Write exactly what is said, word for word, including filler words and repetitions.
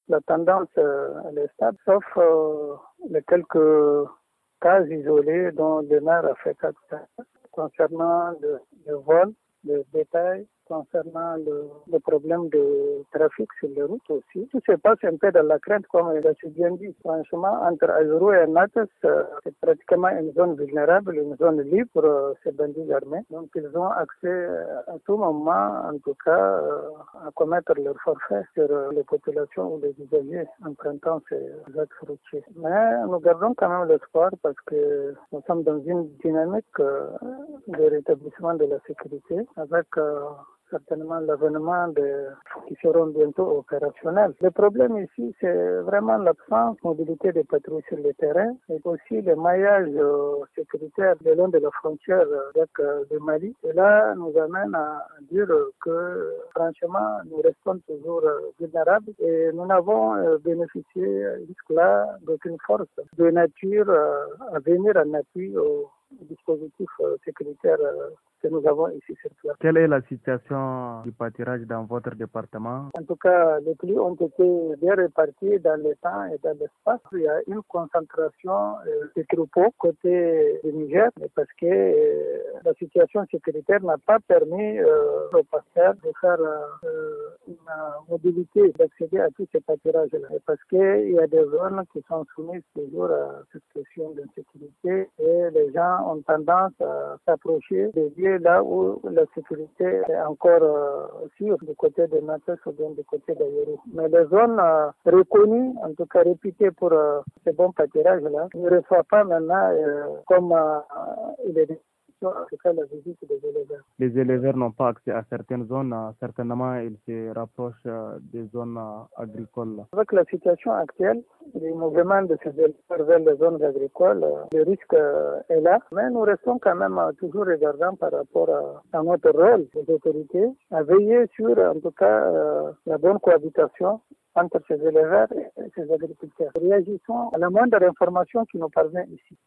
la tendance euh, elle est stable, sauf euh, les quelques cas isolés dont le maire a fait cas concernant le, le vol, le détail, concernant le, le problème de trafic sur les routes aussi. Tout se passe un peu dans la crainte, comme il a si bien dit. Franchement, entre Azuru et Natas, euh, c'est pratiquement une zone vulnérable, une zone libre pour euh, ces bandits armés. Donc, ils ont accès euh, à tout moment, en tout cas, euh, à commettre leur forfait sur euh, les populations ou les usagers empruntant ces axes routiers. Mais nous gardons quand même l'espoir parce que nous sommes dans une dynamique euh, de rétablissement de la sécurité avec euh, certainement l'avènement de qui seront bientôt opérationnels. Le problème ici, c'est vraiment l'absence de mobilité des patrouilles sur le terrain et aussi le maillage euh, sécuritaire le long de la frontière avec euh, le Mali. Et là, nous amène à dire que franchement, nous restons toujours euh, vulnérables et nous n'avons euh, bénéficié jusque-là d'aucune force de nature euh, à venir en appui au dispositif euh, sécuritaire euh, que nous avons ici sur place. Quelle est la situation du pâturage dans votre département? En tout cas, les pluies ont été bien réparties dans le temps et dans l'espace. Il y a une concentration euh, des troupeaux côté du Niger parce que euh, la situation sécuritaire n'a pas permis euh, aux pasteurs de faire euh, une mobilité, d'accéder à tous ces pâturages-là. Et parce qu'il y a des zones qui sont soumises toujours à cette question d'insécurité et les gens ont tendance à s'approcher des lieux là où la sécurité est encore euh, sûre du côté de Natas ou bien du côté d'Ayoru. Mais les zones euh, reconnues, en tout cas réputées pour euh, ces bons pâturages-là, ne reçoivent pas maintenant euh, comme euh, il est dit. En tout cas, la visite des éleveurs. Les éleveurs n'ont pas accès à certaines zones, certainement ils se rapprochent des zones agricoles. Avec la situation actuelle, les mouvements de ces éleveurs vers les zones agricoles, le risque est là, mais nous restons quand même toujours regardants par rapport à, à notre rôle des autorités, à veiller sur, en tout cas, euh, la bonne cohabitation entre ces éleveurs et ces agriculteurs. Réagissons à la moindre information qui nous parvient ici.